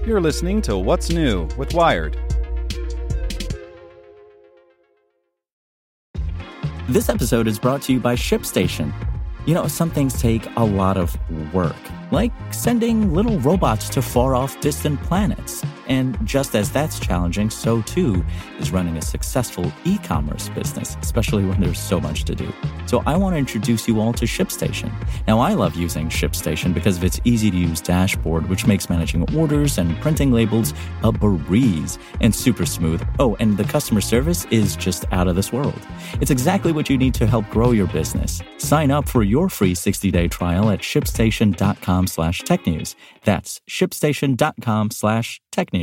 You're listening to What's New with Wired. This episode is brought to you by ShipStation. You know, some things take a lot of work, like sending little robots to far-off distant planets. And just as that's challenging, so too is running a successful e-commerce business, especially when there's so much to do. So I want to introduce you all to ShipStation. Now, I love using ShipStation because of its easy-to-use dashboard, which makes managing orders and printing labels a breeze and super smooth. Oh, and the customer service is just out of this world. It's exactly what you need to help grow your business. Sign up for your free 60-day trial at shipstation.com/technews. That's shipstation.com/technews.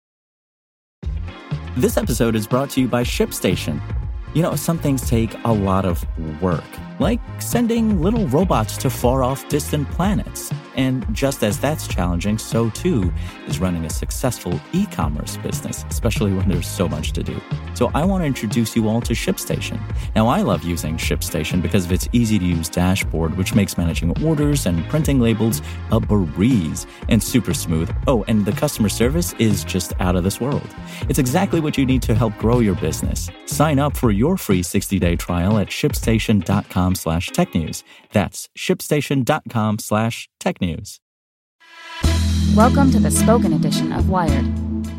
This episode is brought to you by ShipStation. You know, some things take a lot of work, like sending little robots to far-off distant planets. And just as that's challenging, so too is running a successful e-commerce business, especially when there's so much to do. So I want to introduce you all to ShipStation. Now, I love using ShipStation because of its easy-to-use dashboard, which makes managing orders and printing labels a breeze and super smooth. Oh, and the customer service is just out of this world. It's exactly what you need to help grow your business. Sign up for your free 60-day trial at shipstation.com/technews. That's shipstation.com/technews. Welcome to the spoken edition of Wired.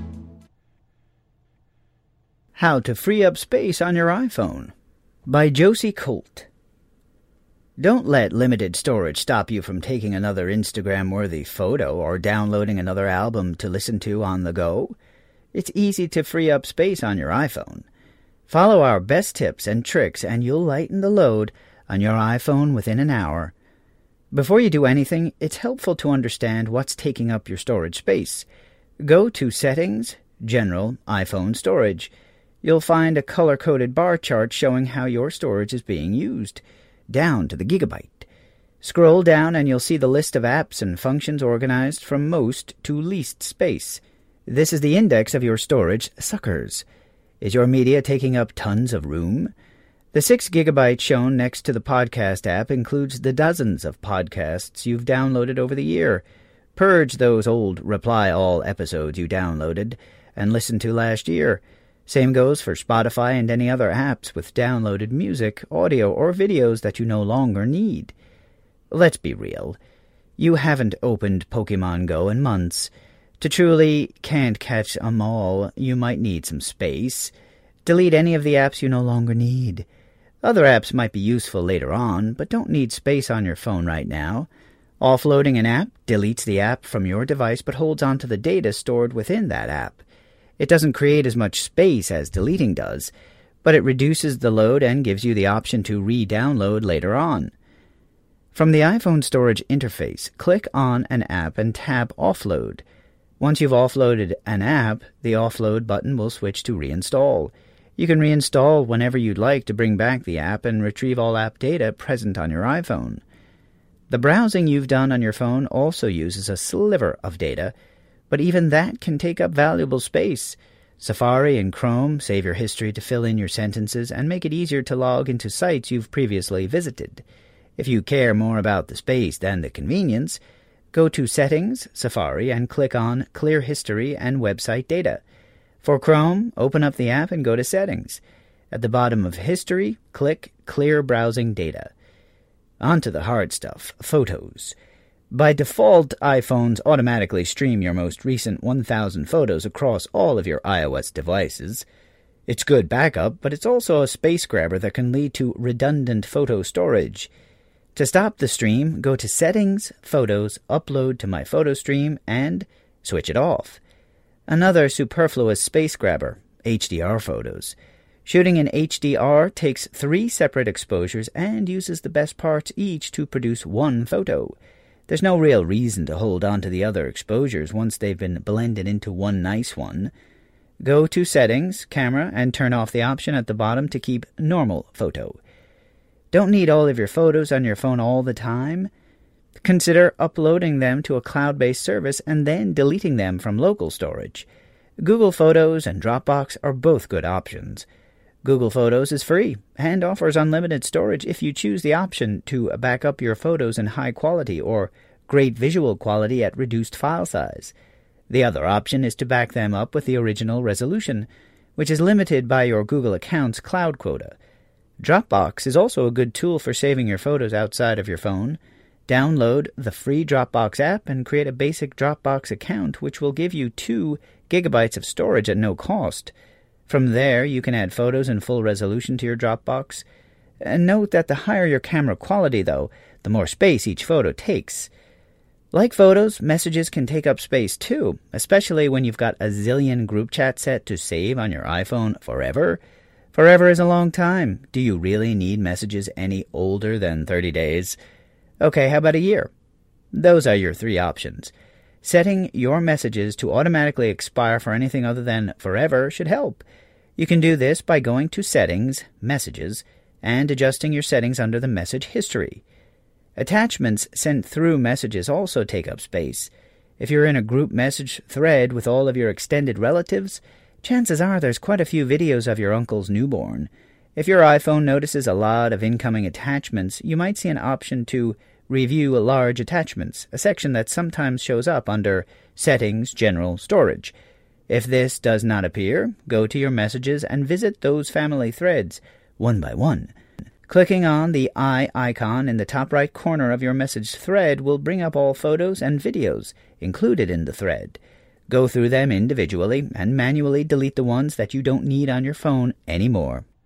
How to Free Up Space on Your iPhone by Josie Colt. Don't let limited storage stop you from taking another Instagram-worthy photo or downloading another album to listen to on the go. It's easy to free up space on your iPhone. Follow our best tips and tricks and you'll lighten the load on your iPhone within an hour. Before you do anything, it's helpful to understand what's taking up your storage space. Go to Settings, General, iPhone Storage. You'll find a color-coded bar chart showing how your storage is being used, down to the gigabyte. Scroll down and you'll see the list of apps and functions organized from most to least space. This is the index of your storage suckers. Is your media taking up tons of room? The 6 gigabytes shown next to the podcast app includes the dozens of podcasts you've downloaded over the year. Purge those old Reply All episodes you downloaded and listened to last year. Same goes for Spotify and any other apps with downloaded music, audio, or videos that you no longer need. Let's be real. You haven't opened Pokemon Go in months. To truly can't catch 'em all, you might need some space. Delete any of the apps you no longer need. Other apps might be useful later on, but don't need space on your phone right now. Offloading an app deletes the app from your device but holds onto the data stored within that app. It doesn't create as much space as deleting does, but it reduces the load and gives you the option to re-download later on. From the iPhone storage interface, click on an app and tap Offload. Once you've offloaded an app, the Offload button will switch to Reinstall. You can reinstall whenever you'd like to bring back the app and retrieve all app data present on your iPhone. The browsing you've done on your phone also uses a sliver of data, but even that can take up valuable space. Safari and Chrome save your history to fill in your sentences and make it easier to log into sites you've previously visited. If you care more about the space than the convenience, go to Settings, Safari, and click on Clear History and Website Data. For Chrome, open up the app and go to Settings. At the bottom of History, click Clear Browsing Data. On to the hard stuff, photos. By default, iPhones automatically stream your most recent 1,000 photos across all of your iOS devices. It's good backup, but it's also a space grabber that can lead to redundant photo storage. To stop the stream, go to Settings, Photos, Upload to My Photo Stream, and switch it off. Another superfluous space grabber, HDR photos. Shooting in HDR takes 3 separate exposures and uses the best parts each to produce one photo. There's no real reason to hold on to the other exposures once they've been blended into one nice one. Go to Settings, Camera, and turn off the option at the bottom to keep Normal Photo. Don't need all of your photos on your phone all the time? Consider uploading them to a cloud-based service and then deleting them from local storage. Google Photos and Dropbox are both good options. Google Photos is free and offers unlimited storage if you choose the option to back up your photos in high quality or great visual quality at reduced file size. The other option is to back them up with the original resolution, which is limited by your Google account's cloud quota. Dropbox is also a good tool for saving your photos outside of your phone. Download the free Dropbox app and create a basic Dropbox account, which will give you 2 gigabytes of storage at no cost. From there, you can add photos in full resolution to your Dropbox. And note that the higher your camera quality, though, the more space each photo takes. Like photos, messages can take up space too, especially when you've got a zillion group chats set to save on your iPhone forever. Forever is a long time. Do you really need messages any older than 30 days? Okay, how about a year? Those are your 3 options. Setting your messages to automatically expire for anything other than forever should help. You can do this by going to Settings, Messages, and adjusting your settings under the message history. Attachments sent through messages also take up space. If you're in a group message thread with all of your extended relatives, chances are there's quite a few videos of your uncle's newborn. If your iPhone notices a lot of incoming attachments, you might see an option to Review Large Attachments, a section that sometimes shows up under Settings, General, Storage. If this does not appear, go to your messages and visit those family threads one by one. Clicking on the eye icon in the top right corner of your message thread will bring up all photos and videos included in the thread. Go through them individually and manually delete the ones that you don't need on your phone anymore.